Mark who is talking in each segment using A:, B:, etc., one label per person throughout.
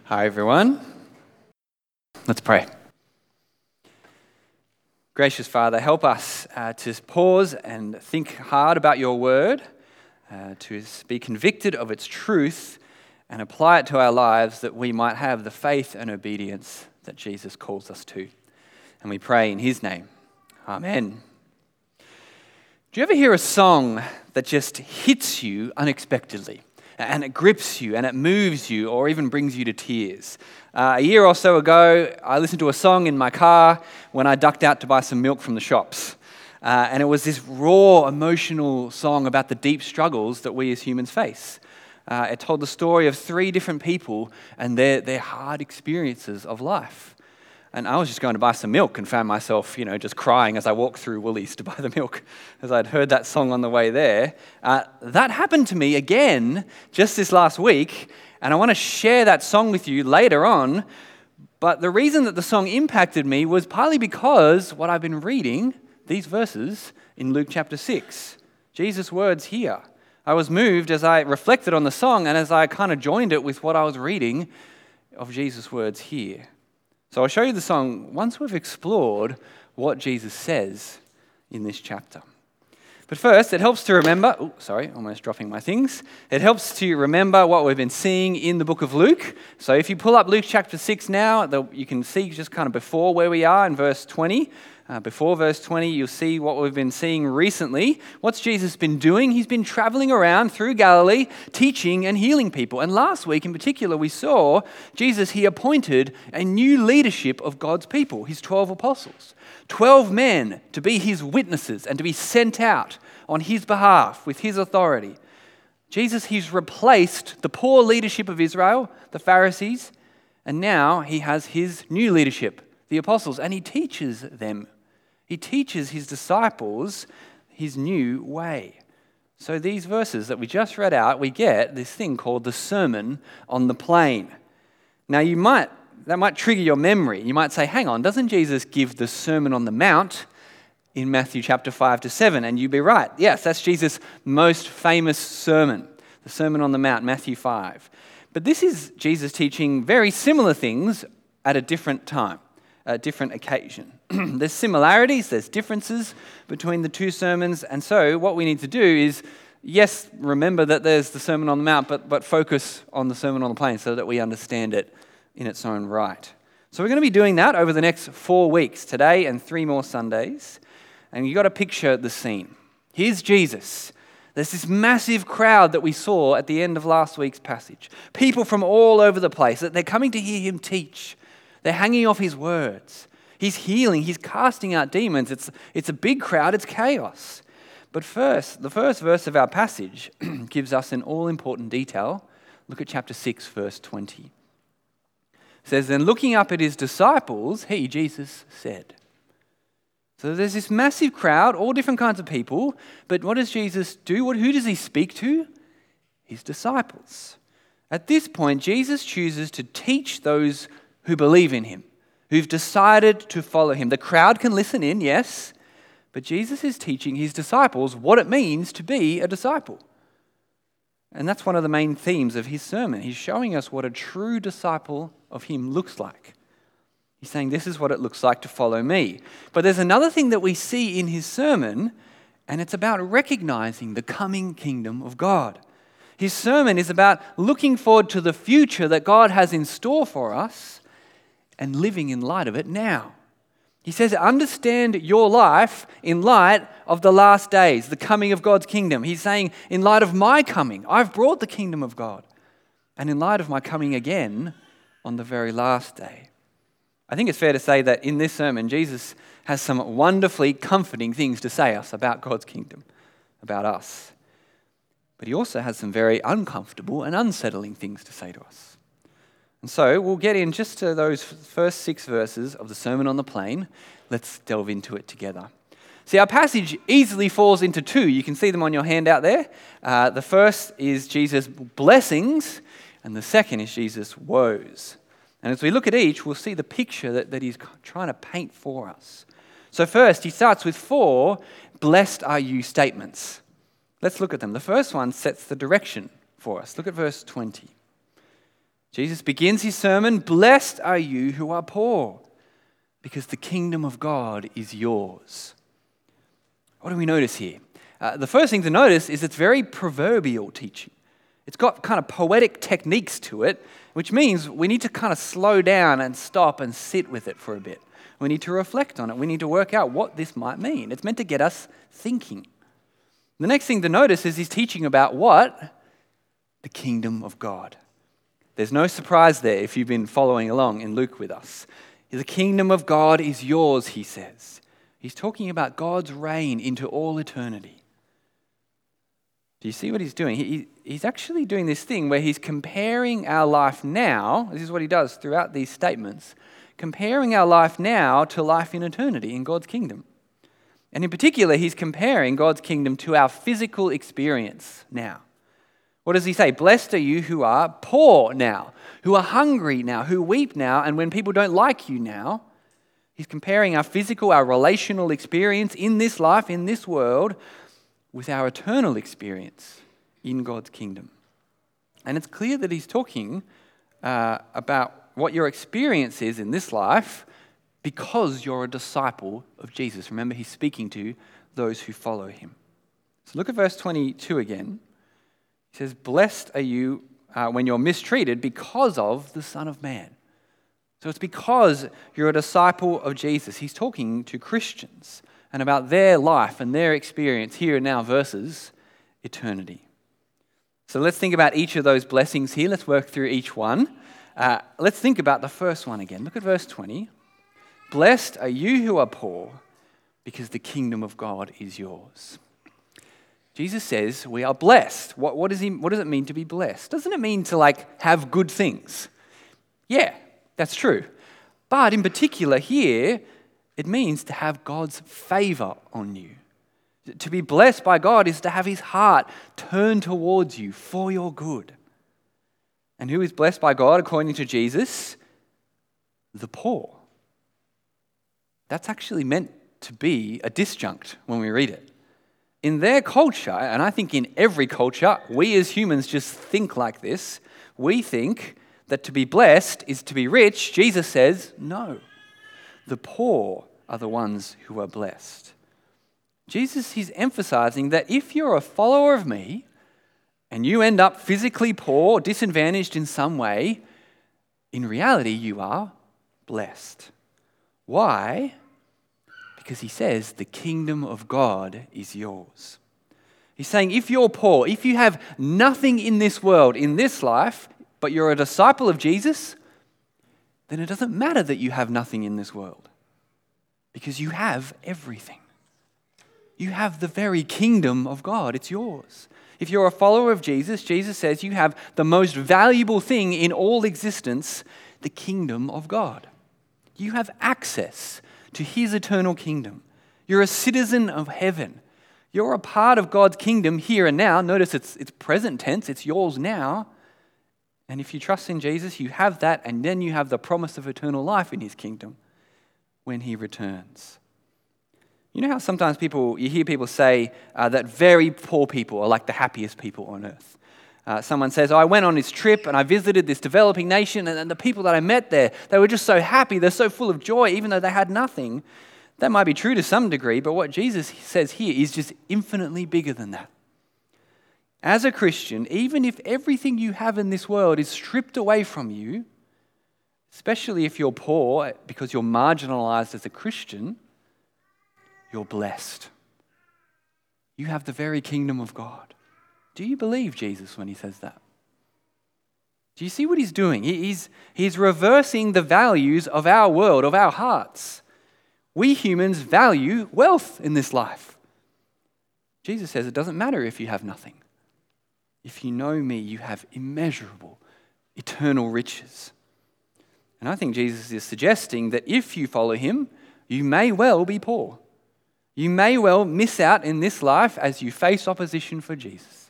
A: Hi, everyone. Let's pray. Gracious Father, help us to pause and think hard about your word, to be convicted of its truth and apply it to our lives that we might have the faith and obedience that Jesus calls us to. And we pray in his name. Amen. Do you ever hear a song that just hits you unexpectedly? And it grips you, and it moves you, or even brings you to tears. A year or so ago, I listened to a song in my car when I ducked out to buy some milk from the shops. And it was this raw, emotional song about the deep struggles that we as humans face. It told the story of 3 different people and their hard experiences of life. And I was just going to buy some milk and found myself, just crying as I walked through Woolies to buy the milk, as I'd heard that song on the way there. That happened to me again just this last week, and I want to share that song with you later on. But the reason that the song impacted me was partly because what I've been reading, these verses in Luke chapter 6, Jesus' words here. I was moved as I reflected on the song and as I kind of joined it with what I was reading of Jesus' words here. So I'll show you the song once we've explored what Jesus says in this chapter. But first, it helps to remember, almost dropping my things. It helps to remember what we've been seeing in the book of Luke. So if you pull up Luke chapter 6 now, you can see just kind of before where we are in verse 20. Before verse 20, you'll see what we've been seeing recently. What's Jesus been doing? He's been traveling around through Galilee, teaching and healing people. And last week in particular, we saw Jesus, he appointed a new leadership of God's people, his 12 apostles. 12 men to be his witnesses and to be sent out on his behalf with his authority. Jesus, he's replaced the poor leadership of Israel, the Pharisees, and now he has his new leadership, the apostles, and he teaches them. He teaches his disciples his new way. So these verses that we just read out, we get this thing called the Sermon on the Plain. Now that might trigger your memory. You might say, hang on, doesn't Jesus give the Sermon on the Mount in Matthew chapter 5 to 7? And you'd be right. Yes, that's Jesus' most famous sermon, the Sermon on the Mount, Matthew 5. But this is Jesus teaching very similar things at a different time, a different occasion. There's similarities, there's differences between the two sermons. And so what we need to do is, yes, remember that there's the Sermon on the Mount, but focus on the Sermon on the Plain so that we understand it in its own right. So we're going to be doing that over the next 4 weeks, today and 3 more Sundays. And you've got to picture the scene. Here's Jesus. There's this massive crowd that we saw at the end of last week's passage. People from all over the place. They're coming to hear him teach. They're hanging off his words. He's healing. He's casting out demons. It's a big crowd. It's chaos. But first, the first verse of our passage gives us an all-important detail. Look at chapter 6, verse 20. It says, then looking up at his disciples, he, Jesus, said. So there's this massive crowd, all different kinds of people, but what does Jesus do? Who does he speak to? His disciples. At this point, Jesus chooses to teach those who believe in him, who've decided to follow him. The crowd can listen in, yes, but Jesus is teaching his disciples what it means to be a disciple. And that's one of the main themes of his sermon. He's showing us what a true disciple of him looks like. He's saying this is what it looks like to follow me. But there's another thing that we see in his sermon, and it's about recognizing the coming kingdom of God. His sermon is about looking forward to the future that God has in store for us and living in light of it now. He says, understand your life in light of the last days, the coming of God's kingdom. He's saying, in light of my coming, I've brought the kingdom of God. And in light of my coming again on the very last day. I think it's fair to say that in this sermon, Jesus has some wonderfully comforting things to say us about God's kingdom, about us. But he also has some very uncomfortable and unsettling things to say to us. And so we'll get in just to those first 6 verses of the Sermon on the Plain. Let's delve into it together. See, our passage easily falls into 2. You can see them on your handout there. The first is Jesus' blessings, and the second is Jesus' woes. And as we look at each, we'll see the picture that he's trying to paint for us. So first, he starts with 4 blessed are you statements. Let's look at them. The first one sets the direction for us. Look at verse 20. Jesus begins his sermon, "Blessed are you who are poor, because the kingdom of God is yours." What do we notice here? The first thing to notice is it's very proverbial teaching. It's got kind of poetic techniques to it, which means we need to kind of slow down and stop and sit with it for a bit. We need to reflect on it. We need to work out what this might mean. It's meant to get us thinking. The next thing to notice is he's teaching about what? The kingdom of God. There's no surprise there if you've been following along in Luke with us. The kingdom of God is yours, he says. He's talking about God's reign into all eternity. Do you see what he's doing? He's actually doing this thing where he's comparing our life now. This is what he does throughout these statements. Comparing our life now to life in eternity in God's kingdom. And in particular, he's comparing God's kingdom to our physical experience now. What does he say? Blessed are you who are poor now, who are hungry now, who weep now, and when people don't like you now. He's comparing our physical, our relational experience in this life, in this world, with our eternal experience in God's kingdom. And it's clear that he's talking about what your experience is in this life because you're a disciple of Jesus. Remember, he's speaking to those who follow him. So look at verse 22 again. He says, "Blessed are you when you're mistreated because of the Son of Man." So it's because you're a disciple of Jesus. He's talking to Christians and about their life and their experience here and now versus eternity. So let's think about each of those blessings here. Let's work through each one. Let's think about the first one again. Look at verse 20. "Blessed are you who are poor, because the kingdom of God is yours." Jesus says we are blessed. What does it mean to be blessed? Doesn't it mean to have good things? Yeah, that's true. But in particular here, it means to have God's favor on you. To be blessed by God is to have his heart turned towards you for your good. And who is blessed by God according to Jesus? The poor. That's actually meant to be a disjunct when we read it. In their culture, and I think in every culture, we as humans just think like this. We think that to be blessed is to be rich. Jesus says, no. The poor are the ones who are blessed. Jesus, he's emphasizing that if you're a follower of me and you end up physically poor, disadvantaged in some way, in reality you are blessed. Why? Because he says the kingdom of God is yours. He's saying if you're poor, if you have nothing in this world, in this life, but you're a disciple of Jesus, then it doesn't matter that you have nothing in this world. Because you have everything. You have the very kingdom of God. It's yours. If you're a follower of Jesus, Jesus says you have the most valuable thing in all existence, the kingdom of God. You have access to his eternal kingdom. You're a citizen of heaven. You're a part of God's kingdom here and now. Notice it's present tense. It's yours now. And if you trust in Jesus, you have that, and then you have the promise of eternal life in his kingdom when he returns. You know how sometimes you hear people say that very poor people are like the happiest people on earth. Someone says, I went on this trip and I visited this developing nation, and the people that I met there, they were just so happy, they're so full of joy, even though they had nothing. That might be true to some degree, but what Jesus says here is just infinitely bigger than that. As a Christian, even if everything you have in this world is stripped away from you, especially if you're poor because you're marginalized as a Christian, you're blessed. You have the very kingdom of God. Do you believe Jesus when he says that? Do you see what he's doing? He's reversing the values of our world, of our hearts. We humans value wealth in this life. Jesus says it doesn't matter if you have nothing. If you know me, you have immeasurable, eternal riches. And I think Jesus is suggesting that if you follow him, you may well be poor. You may well miss out in this life as you face opposition for Jesus.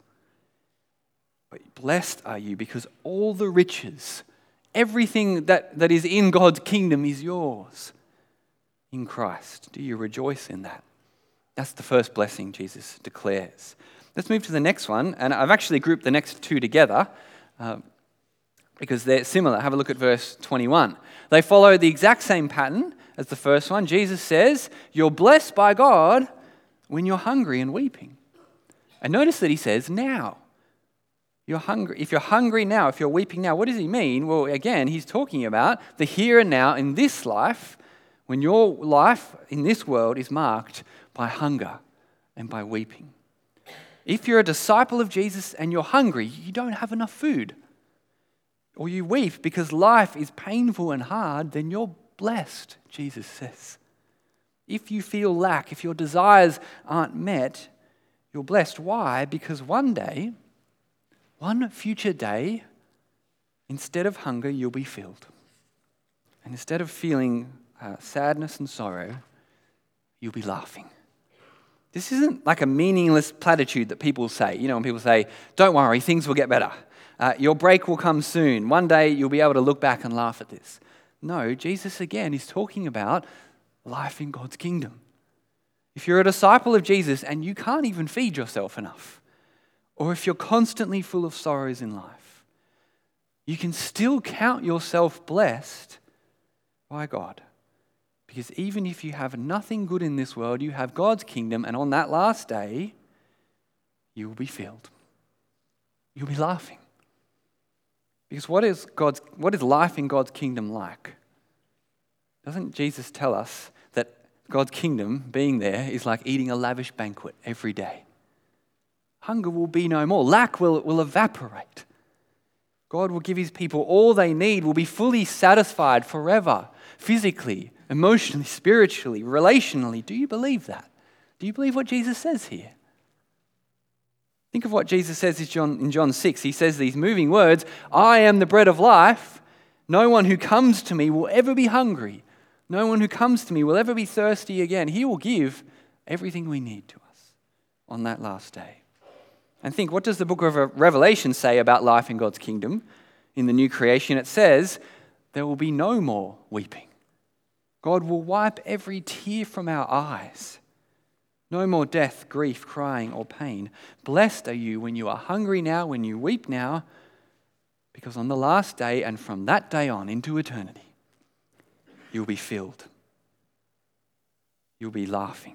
A: But blessed are you because all the riches, everything that is in God's kingdom is yours in Christ. Do you rejoice in that? That's the first blessing Jesus declares. Let's move to the next one, and I've actually grouped the next two together. because they're similar. Have a look at verse 21. They follow the exact same pattern as the first one. Jesus says, you're blessed by God when you're hungry and weeping. And notice that he says, now. You're hungry. If you're hungry now, if you're weeping now, what does he mean? Well, again, he's talking about the here and now in this life, when your life in this world is marked by hunger and by weeping. If you're a disciple of Jesus and you're hungry, you don't have enough food, or you weep because life is painful and hard, then you're blessed, Jesus says. If you feel lack, if your desires aren't met, you're blessed. Why? Because one day, one future day, instead of hunger, you'll be filled. And instead of feeling sadness and sorrow, you'll be laughing. This isn't like a meaningless platitude that people say. You know, when people say, don't worry, things will get better. Your break will come soon. One day you'll be able to look back and laugh at this. No, Jesus again is talking about life in God's kingdom. If you're a disciple of Jesus and you can't even feed yourself enough, or if you're constantly full of sorrows in life, you can still count yourself blessed by God. Because even if you have nothing good in this world, you have God's kingdom, and on that last day, you will be filled. You'll be laughing. Because what is life in God's kingdom like? Doesn't Jesus tell us that God's kingdom, being there, is like eating a lavish banquet every day? Hunger will be no more. Lack will evaporate. God will give his people all they need, will be fully satisfied forever, physically, emotionally, spiritually, relationally. Do you believe that? Do you believe what Jesus says here? Think of what Jesus says in John 6. He says these moving words, I am the bread of life. No one who comes to me will ever be hungry. No one who comes to me will ever be thirsty again. He will give everything we need to us on that last day. And think, what does the book of Revelation say about life in God's kingdom? In the new creation, it says, there will be no more weeping. God will wipe every tear from our eyes. No more death, grief, crying, or pain. Blessed are you when you are hungry now, when you weep now, because on the last day and from that day on into eternity, you'll be filled. You'll be laughing.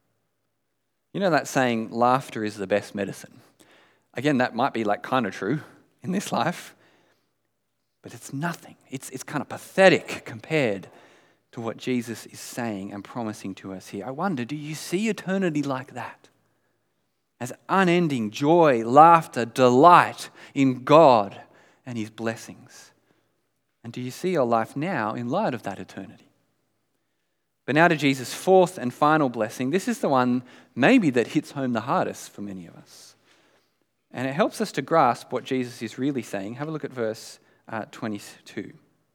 A: You know that saying, laughter is the best medicine. Again, that might be like kind of true in this life, but it's nothing. It's kind of pathetic compared to what Jesus is saying and promising to us here. I wonder, do you see eternity like that? As unending joy, laughter, delight in God and his blessings. And do you see your life now in light of that eternity? But now to Jesus' fourth and final blessing. This is the one maybe that hits home the hardest for many of us. And it helps us to grasp what Jesus is really saying. Have a look at verse 22.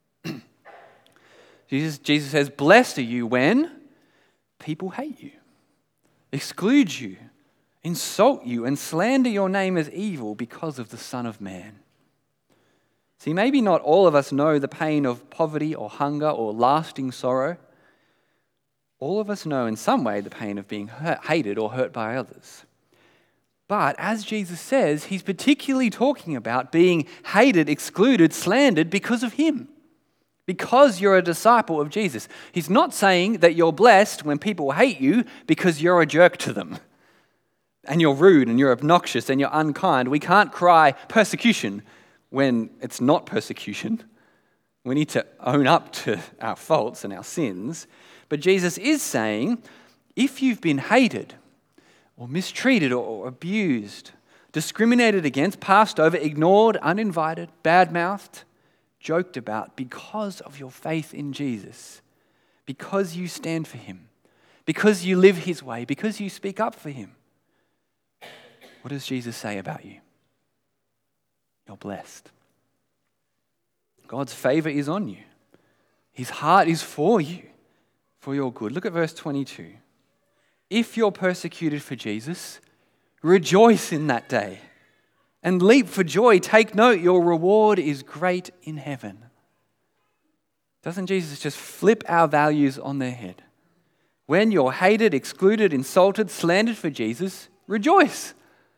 A: Jesus says, blessed are you when people hate you, exclude you, insult you, and slander your name as evil because of the Son of Man. See, maybe not all of us know the pain of poverty or hunger or lasting sorrow. All of us know in some way the pain of being hated or hurt by others. But as Jesus says, he's particularly talking about being hated, excluded, slandered because of him. Because you're a disciple of Jesus. He's not saying that you're blessed when people hate you because you're a jerk to them. And you're rude and you're obnoxious and you're unkind. We can't cry persecution when it's not persecution. We need to own up to our faults and our sins. But Jesus is saying, if you've been hated or mistreated or abused, discriminated against, passed over, ignored, uninvited, bad-mouthed, joked about because of your faith in Jesus, because you stand for him, because you live his way, because you speak up for him, what does Jesus say about you? You're blessed. God's favor is on you. His heart is for you, for your good. Look at verse 22. If you're persecuted for Jesus, rejoice in that day and leap for joy. Take note, your reward is great in heaven. Doesn't Jesus just flip our values on their head? When you're hated, excluded, insulted, slandered for Jesus, rejoice.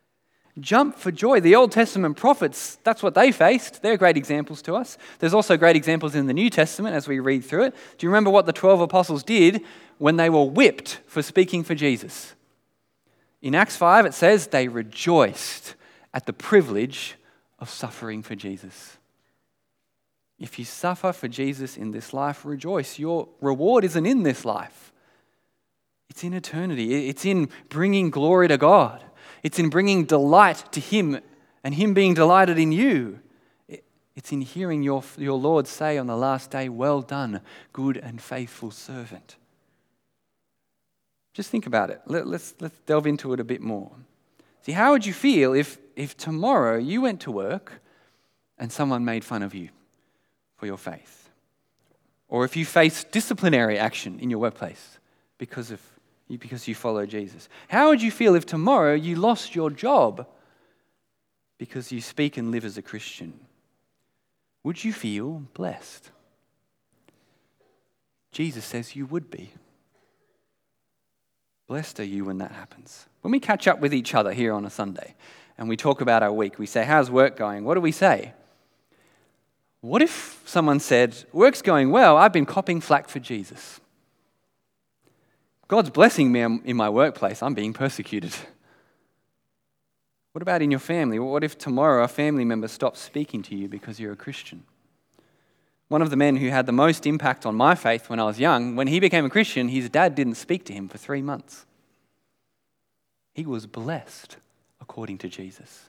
A: Jump for joy. The Old Testament prophets, that's what they faced. They're great examples to us. There's also great examples in the New Testament as we read through it. Do you remember what the 12 apostles did when they were whipped for speaking for Jesus? In Acts 5, it says they rejoiced at the privilege of suffering for Jesus. If you suffer for Jesus in this life, rejoice. Your reward isn't in this life. It's in eternity. It's in bringing glory to God. It's in bringing delight to Him and Him being delighted in you. It's in hearing your Lord say on the last day, "Well done, good and faithful servant." Just think about it. Let's delve into it a bit more. See, how would you feel if tomorrow you went to work and someone made fun of you for your faith? Or if you faced disciplinary action in your workplace because you follow Jesus? How would you feel if tomorrow you lost your job because you speak and live as a Christian? Would you feel blessed? Jesus says you would be. Blessed are you when that happens. When we catch up with each other here on a Sunday and we talk about our week, we say, "How's work going?" What do we say? What if someone said, "Work's going well, I've been copping flack for Jesus. God's blessing me in my workplace, I'm being persecuted." What about in your family? What if tomorrow a family member stops speaking to you because you're a Christian? One of the men who had the most impact on my faith when I was young, when he became a Christian, his dad didn't speak to him for 3 months. He was blessed according to Jesus.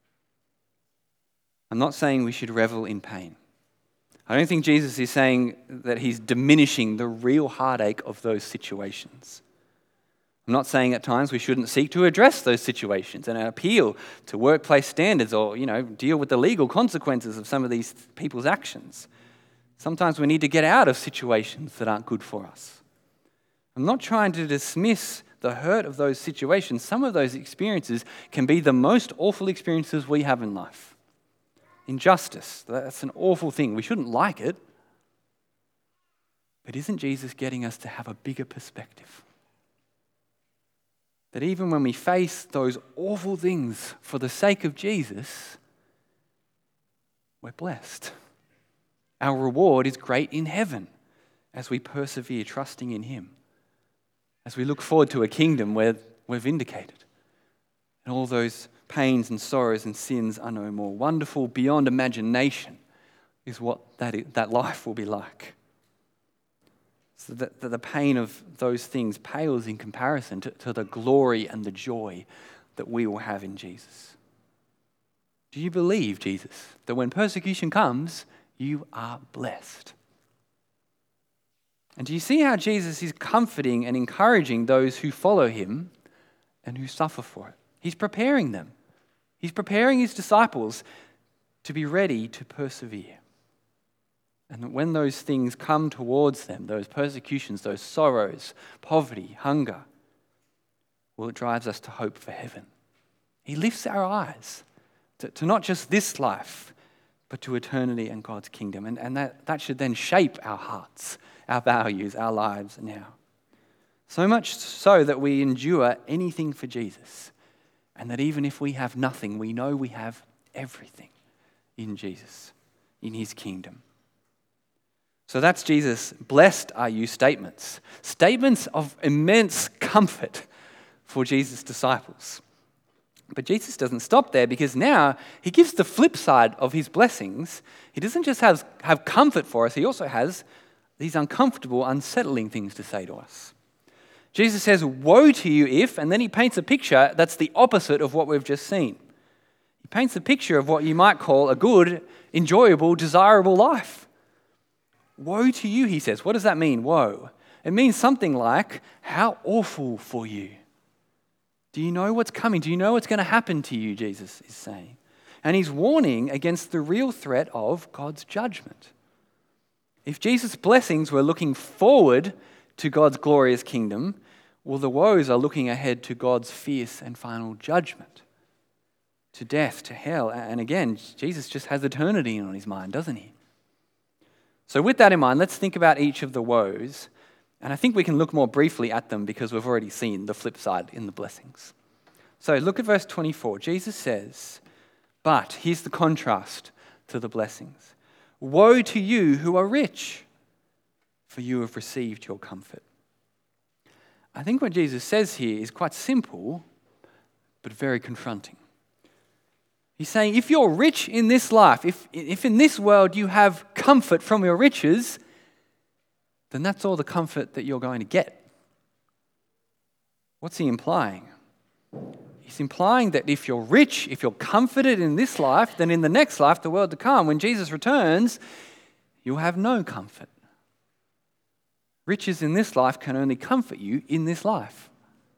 A: I'm not saying we should revel in pain. I don't think Jesus is saying that he's diminishing the real heartache of those situations. I'm not saying at times we shouldn't seek to address those situations and appeal to workplace standards or, deal with the legal consequences of some of these people's actions. Sometimes we need to get out of situations that aren't good for us. I'm not trying to dismiss the hurt of those situations. Some of those experiences can be the most awful experiences we have in life. Injustice, that's an awful thing. We shouldn't like it. But isn't Jesus getting us to have a bigger perspective? That even when we face those awful things for the sake of Jesus, we're blessed. Our reward is great in heaven as we persevere trusting in Him. As we look forward to a kingdom where we're vindicated and all those pains and sorrows and sins are no more. Wonderful beyond imagination is what that life will be like. So that the pain of those things pales in comparison to the glory and the joy that we will have in Jesus. Do you believe, Jesus, that when persecution comes, you are blessed? And do you see how Jesus is comforting and encouraging those who follow Him and who suffer for it? He's preparing them. He's preparing His disciples to be ready to persevere. And when those things come towards them, those persecutions, those sorrows, poverty, hunger, well, it drives us to hope for heaven. He lifts our eyes to not just this life, but to eternity and God's kingdom. And that should then shape our hearts, our values, our lives now. So much so that we endure anything for Jesus. And that even if we have nothing, we know we have everything in Jesus, in His kingdom. So that's Jesus' blessed are you statements. Statements of immense comfort for Jesus' disciples. But Jesus doesn't stop there, because now He gives the flip side of His blessings. He doesn't just have comfort for us, He also has these uncomfortable, unsettling things to say to us. Jesus says, "Woe to you if," and then He paints a picture that's the opposite of what we've just seen. He paints a picture of what you might call a good, enjoyable, desirable life. Woe to you, He says. What does that mean, woe? It means something like, how awful for you. Do you know what's coming? Do you know what's going to happen to you, Jesus is saying. And He's warning against the real threat of God's judgment. If Jesus' blessings were looking forward to God's glorious kingdom, well, the woes are looking ahead to God's fierce and final judgment, to death, to hell. And again, Jesus just has eternity on His mind, doesn't He? So with that in mind, let's think about each of the woes. And I think we can look more briefly at them because we've already seen the flip side in the blessings. So look at verse 24. Jesus says, but here's the contrast to the blessings. Woe to you who are rich, for you have received your comfort. I think what Jesus says here is quite simple, but very confronting. He's saying if you're rich in this life, if in this world you have comfort from your riches, then that's all the comfort that you're going to get. What's he implying? He's implying that if you're rich, if you're comforted in this life, then in the next life, the world to come, when Jesus returns, you'll have no comfort. Riches in this life can only comfort you in this life.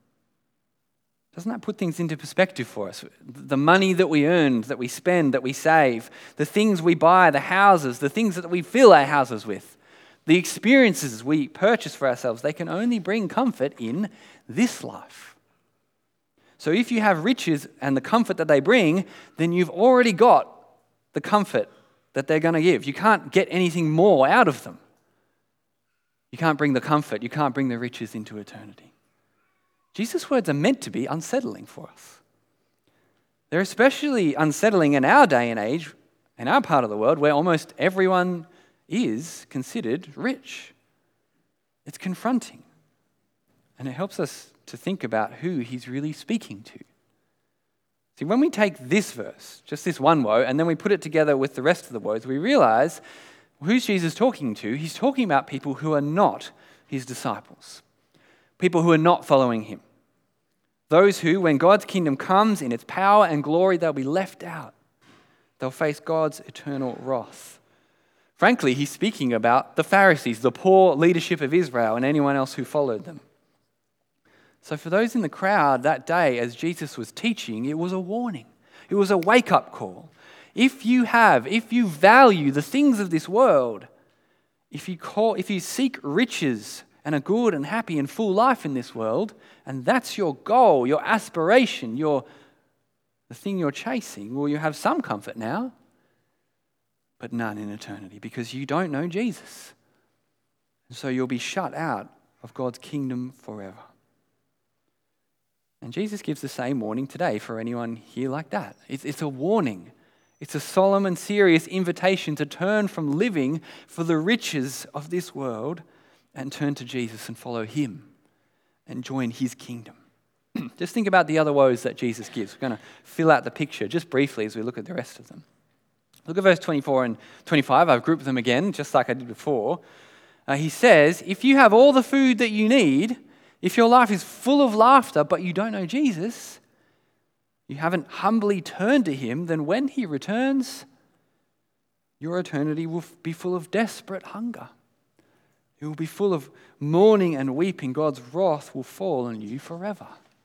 A: Doesn't that put things into perspective for us? The money that we earn, that we spend, that we save, the things we buy, the houses, the things that we fill our houses with, the experiences we purchase for ourselves, they can only bring comfort in this life. So if you have riches and the comfort that they bring, then you've already got the comfort that they're going to give. You can't get anything more out of them. You can't bring the comfort, you can't bring the riches into eternity. Jesus' words are meant to be unsettling for us. They're especially unsettling in our day and age, in our part of the world, where almost everyone is considered rich. It's confronting. And it helps us to think about who he's really speaking to. See, when we take this verse, just this one woe, and then we put it together with the rest of the woes, we realize who's Jesus talking to? He's talking about people who are not his disciples. People who are not following him. Those who, when God's kingdom comes in its power and glory, they'll be left out. They'll face God's eternal wrath. Frankly, he's speaking about the Pharisees, the poor leadership of Israel, and anyone else who followed them. So for those in the crowd that day, as Jesus was teaching, it was a warning. It was a wake-up call. If you value the things of this world, if you seek riches and a good and happy and full life in this world, and that's your goal, your aspiration, the thing you're chasing, well, you have some comfort now, but none in eternity, because you don't know Jesus. And so you'll be shut out of God's kingdom forever. And Jesus gives the same warning today for anyone here like that. It's a warning. It's a solemn and serious invitation to turn from living for the riches of this world and turn to Jesus and follow him and join his kingdom. Just think about the other woes that Jesus gives. We're going to fill out the picture just briefly as we look at the rest of them. Look at verse 24 and 25. I've grouped them again, just like I did before. He says, if you have all the food that you need, if your life is full of laughter, but you don't know Jesus, you haven't humbly turned to him, then when he returns, your eternity will be full of desperate hunger. It will be full of mourning and weeping. God's wrath will fall on you forever.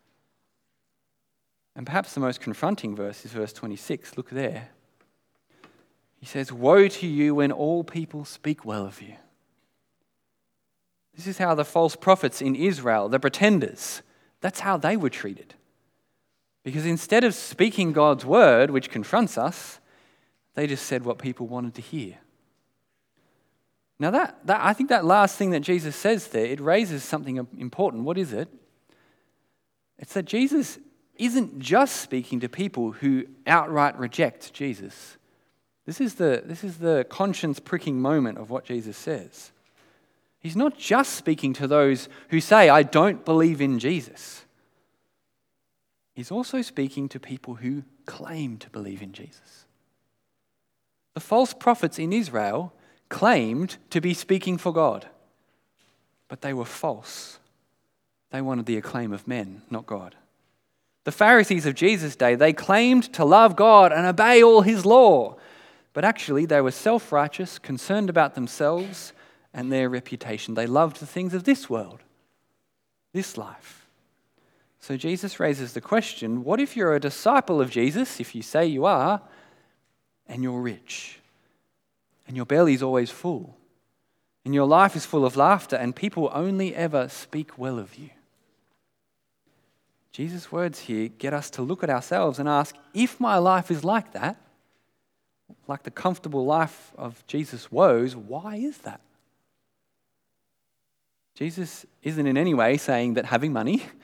A: And perhaps the most confronting verse is verse 26. Look there. He says, woe to you when all people speak well of you. This is how the false prophets in Israel, the pretenders, that's how they were treated. Because instead of speaking God's word, which confronts us, they just said what people wanted to hear. Now that I think that last thing that Jesus says there, it raises something important. What is it? It's that Jesus isn't just speaking to people who outright reject Jesus. This is the conscience-pricking moment of what Jesus says. He's not just speaking to those who say, I don't believe in Jesus. He's also speaking to people who claim to believe in Jesus. The false prophets in Israel claimed to be speaking for God, but they were false. They wanted the acclaim of men, not God. The Pharisees of Jesus' day, they claimed to love God and obey all his law, but actually they were self-righteous, concerned about themselves and their reputation. They loved the things of this world, this life. So Jesus raises the question, what if you're a disciple of Jesus, if you say you are, and you're rich, and your belly's always full, and your life is full of laughter, and people only ever speak well of you? Jesus' words here get us to look at ourselves and ask, if my life is like that, like the comfortable life of Jesus' woes, why is that? Jesus isn't in any way saying that having money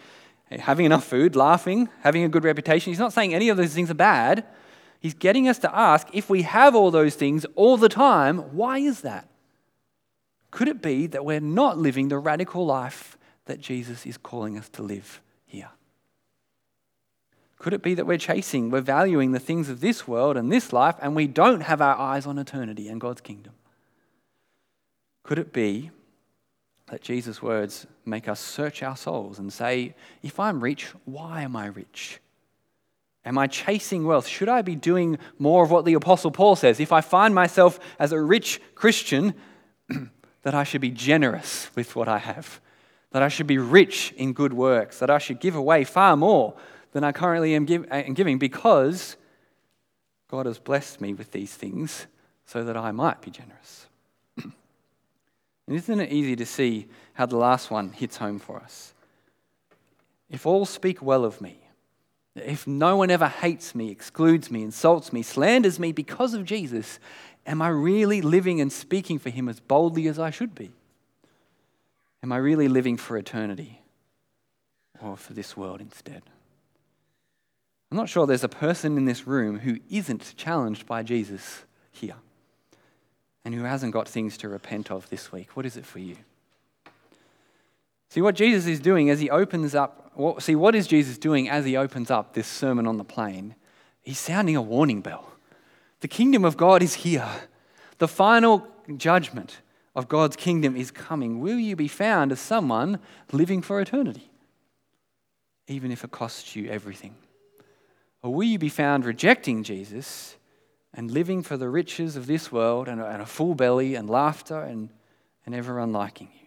A: having enough food, laughing, having a good reputation. He's not saying any of those things are bad. He's getting us to ask, if we have all those things all the time, why is that? Could it be that we're not living the radical life that Jesus is calling us to live here? Could it be that we're valuing the things of this world and this life, and we don't have our eyes on eternity and God's kingdom? Could it be that Jesus' words make us search our souls and say, if I'm rich, why am I rich? Am I chasing wealth? Should I be doing more of what the Apostle Paul says? If I find myself as a rich Christian, that I should be generous with what I have, that I should be rich in good works, that I should give away far more than I currently am giving, because God has blessed me with these things so that I might be generous. And isn't it easy to see how the last one hits home for us? If all speak well of me, if no one ever hates me, excludes me, insults me, slanders me because of Jesus, am I really living and speaking for him as boldly as I should be? Am I really living for eternity or for this world instead? I'm not sure there's a person in this room who isn't challenged by Jesus here and who hasn't got things to repent of this week. What is it for you? See, what Jesus is doing as he opens up, what is Jesus doing as he opens up this Sermon on the Plain? He's sounding a warning bell. The kingdom of God is here. The final judgment of God's kingdom is coming. Will you be found as someone living for eternity, even if it costs you everything? Or will you be found rejecting Jesus and living for the riches of this world and a full belly and laughter and everyone liking you?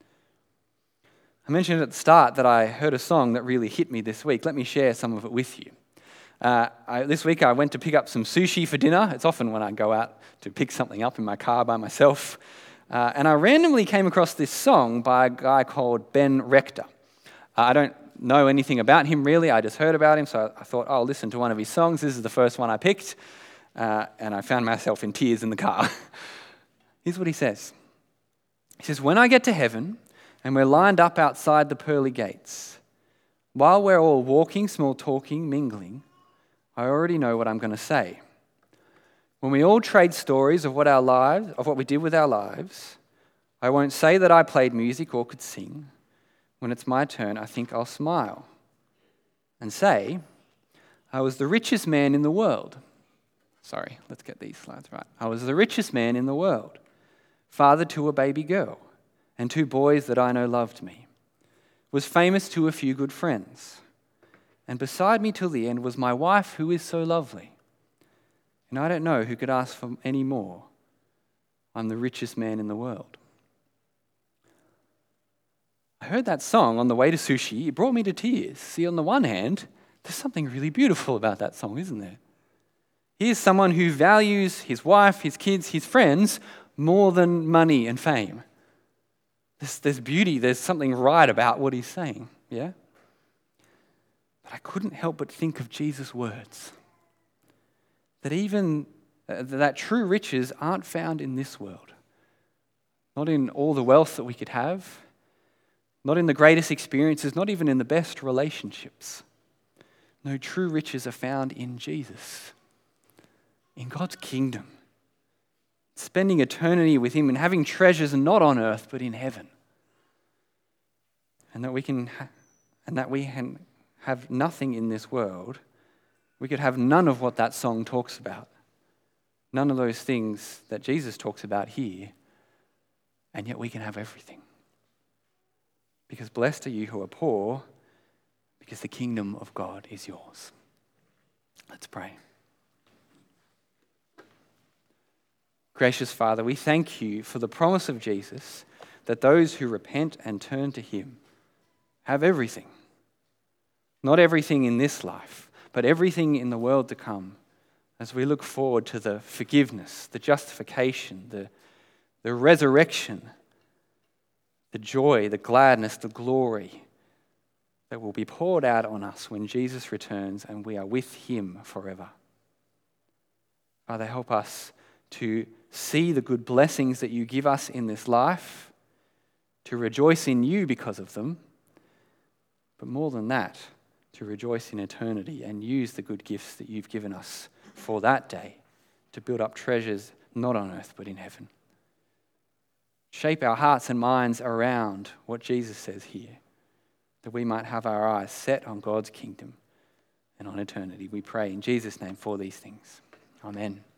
A: I mentioned at the start that I heard a song that really hit me this week. Let me share some of it with you. This week I went to pick up some sushi for dinner. It's often when I go out to pick something up in my car by myself. And I randomly came across this song by a guy called Ben Rector. I don't know anything about him really. I just heard about him, so I thought, I'll listen to one of his songs. This is the first one I picked. And I found myself in tears in the car. Here's what he says. He says, when I get to heaven and we're lined up outside the pearly gates, while we're all walking, small talking, mingling, I already know what I'm going to say. When we all trade stories of what we did with our lives, I won't say that I played music or could sing. When it's my turn, I think I'll smile and say, I was the richest man in the world. Sorry, let's get these slides right. I was the richest man in the world, father to a baby girl and 2 boys that I know loved me, was famous to a few good friends, and beside me till the end was my wife who is so lovely. And I don't know who could ask for any more. I'm the richest man in the world. I heard that song on the way to sushi. It brought me to tears. See, on the one hand, there's something really beautiful about that song, isn't there? Here's someone who values his wife, his kids, his friends more than money and fame. There's beauty, there's something right about what he's saying, yeah? But I couldn't help but think of Jesus' words. That even that true riches aren't found in this world. Not in all the wealth that we could have, not in the greatest experiences, not even in the best relationships. No, true riches are found in Jesus, in God's kingdom, spending eternity with him and having treasures not on earth but in heaven. And that we can have nothing in this world. We could have none of what that song talks about. None of those things that Jesus talks about here. And yet we can have everything. Because blessed are you who are poor, because the kingdom of God is yours. Let's pray. Gracious Father, we thank you for the promise of Jesus that those who repent and turn to him have everything. Not everything in this life, but everything in the world to come, as we look forward to the forgiveness, the justification, the resurrection, the joy, the gladness, the glory that will be poured out on us when Jesus returns and we are with him forever. Father, help us to see the good blessings that you give us in this life, to rejoice in you because of them, but more than that, to rejoice in eternity and use the good gifts that you've given us for that day to build up treasures not on earth but in heaven. Shape our hearts and minds around what Jesus says here, that we might have our eyes set on God's kingdom and on eternity. We pray in Jesus' name for these things. Amen.